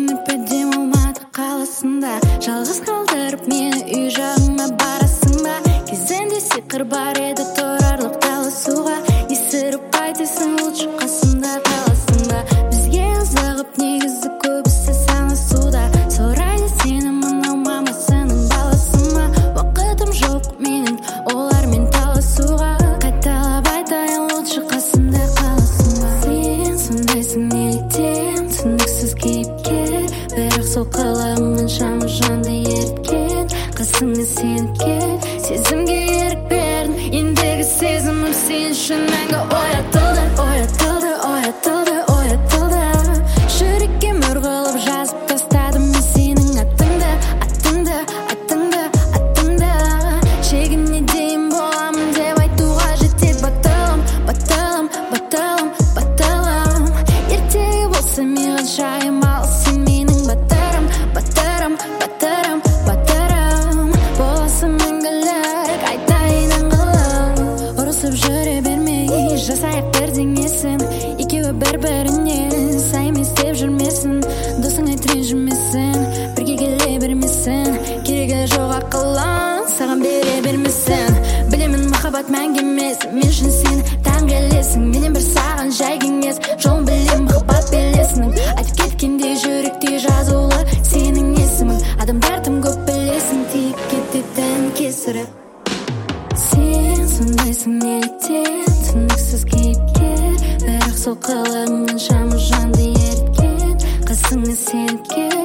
үйреніп әдем Алматы қаласында жалғыз қалдырып мені үй жағыңа барасың ба? Кезінде сиқыр бар еді тұрарлық таласуға, есіріп айтасың лучше қасымда қаласың ба? Бізге қызығып негізі көбісі санасуда, сорайды сені мынау мамасының баласы ма? Уақытым жоқ менің олармен таласуға, қайталап айтайын лучше қасымда қаласың ба? Сен сондайсың неліктен, түсініксіз кейіпкер, бірақ сол қаламның шамы жанды еріткен, қасыңа сеніп кел, сезімге ерік бердің, ендігі сезімім сен үшін мәңгі оятылды, оятылды, оятылды, оятылды. Жүрекке мөр қылып жазып тастадым мен сенің атыңды, атыңды, атыңды, атыңды. Шегіне дейін боламын деп айтуға жетер батылым, батылым, батылым, батылым. Ертегі болса маған шайым, ал сен менің батырым, батырым, батырым, батырым. Боласың мәңгілік, айтайын аңғылым. Ұрысып жүре бермей, жасайық бірдеңесін, екеуі бір-бірінен сай емес деп жүрмесін. Досың айт ренжімесін, бірге келе бермесін, керегі жоқ ақылың саған бере бермесін. Білемін махаббат мәңгі емес, мен үшін сен таң келесің, менен бір саған жай кеңес, жолын білем махаббат белесінің. Айтып кеткенде жүректе жазулы сенің есімің, адамдар тым көп білесің, тиіп кететін кесірі. Сен сондайсың неліктен, түсініксіз кейіпкер, бірақ сол қаламның шамы жанды еріткен, қасыңа сеніп кел,